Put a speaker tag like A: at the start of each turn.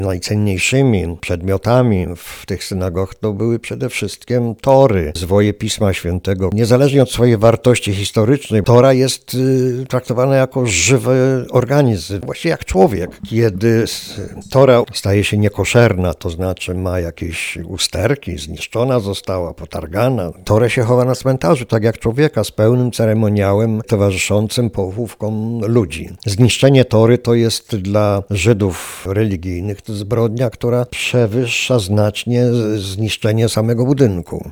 A: Najcenniejszymi przedmiotami w tych synagogach to były przede wszystkim tory, zwoje Pisma Świętego. Niezależnie od swojej wartości historycznej, tora jest traktowana jako żywy organizm, właściwie jak człowiek. Kiedy tora staje się niekoszerna, to znaczy ma jakieś usterki, zniszczona została, potargana, torę się chowa na cmentarzu, tak jak człowieka, z pełnym ceremoniałem towarzyszącym pochówkom ludzi. Zniszczenie tory to jest dla Żydów religijnych zbrodnia, która przewyższa znacznie zniszczenie samego budynku.